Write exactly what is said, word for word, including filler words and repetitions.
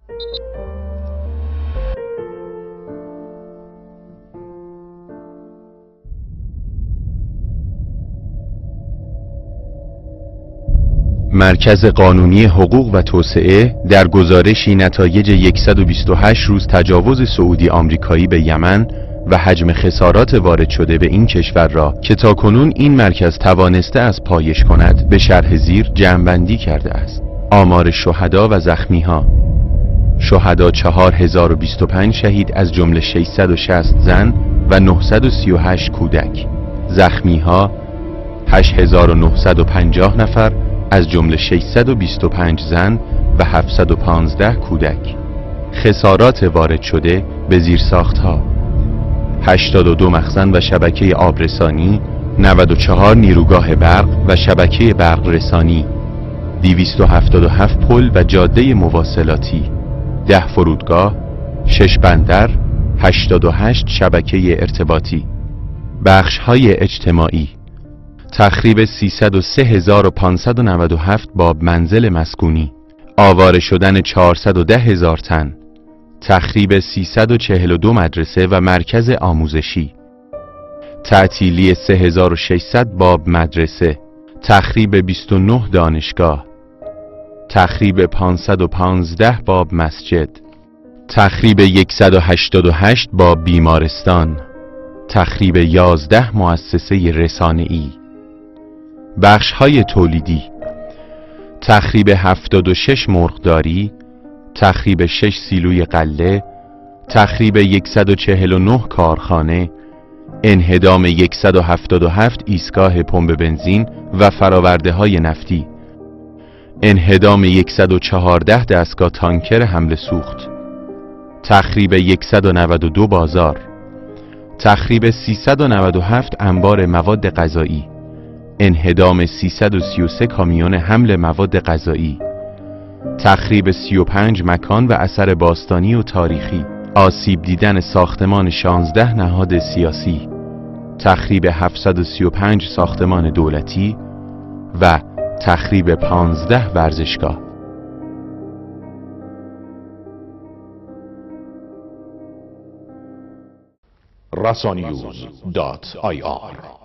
مرکز قانونی حقوق و توسعه در گزارشی نتایج صد و بیست و هشت روز تجاوز سعودی آمریکایی به یمن و حجم خسارات وارد شده به این کشور را که تاکنون این مرکز توانسته از پایش کند به شرح زیر جمع‌بندی کرده است. آمار شهدا و زخمی‌ها: شهدا چهار هزار و بیست و پنج شهید از جمله ششصد و شصت زن و نهصد و سی و هشت کودک. زخمی‌ها هشت هزار و نهصد و پنجاه نفر از جمله ششصد و بیست و پنج زن و هفتصد و پانزده کودک. خسارات وارد شده به زیرساخت‌ها: هشتاد و دو مخزن و شبکه آبرسانی، نود و چهار نیروگاه برق و شبکه برق رسانی، دویست و هفتاد و هفت پل و جاده مواصلاتی، ده فرودگاه، شش بندر، هشتاد و هشت شبکه ارتباطی. بخش‌های اجتماعی: تخریب سیصد و سه هزار و پانصد و نود و هفت باب منزل مسکونی، آواره شدن چهارصد و ده هزار تن، تخریب سیصد و چهل و دو مدرسه و مرکز آموزشی، تعطیلی سه هزار و ششصد باب مدرسه، تخریب بیست و نه دانشگاه، تخریب پانصد و پانزده باب مسجد، تخریب صد و هشتاد و هشت باب بیمارستان، تخریب یازده مؤسسه رسانه‌ای. بخش‌های تولیدی: تخریب هفتاد و شش مرغداری، تخریب شش سیلوی غله، تخریب صد و چهل و نه کارخانه، انهدام صد و هفتاد و هفت ایستگاه پمپ بنزین و فرآورده‌های نفتی، انهدام صد و چهارده دستگاه تانکر حمل سوخت، تخریب صد و نود و دو بازار، تخریب سیصد و نود و هفت انبار مواد غذایی، انهدام سیصد و سی و سه کامیون حمل مواد غذایی، تخریب سی و پنج مکان و اثر باستانی و تاریخی، آسیب دیدن ساختمان شانزده نهاد سیاسی، تخریب هفتصد و سی و پنج ساختمان دولتی و تخریب پانزده ورزشگاه. رسانیوز دات آی آر